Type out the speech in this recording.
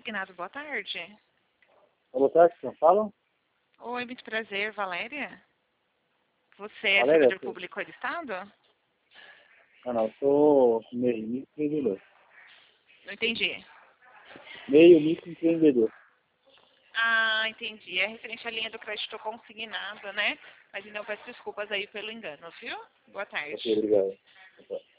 consignado, boa tarde. Boa tarde, quem fala? Oi, muito prazer, Valéria. Você é Valéria, servidor público do Estado? não, eu sou meio microempreendedor. Não entendi. Meio microempreendedor. Ah, entendi. É referente à linha do crédito consignado, né? Mas então peço desculpas aí pelo engano, viu? Boa tarde. Ok, obrigado. Boa tarde.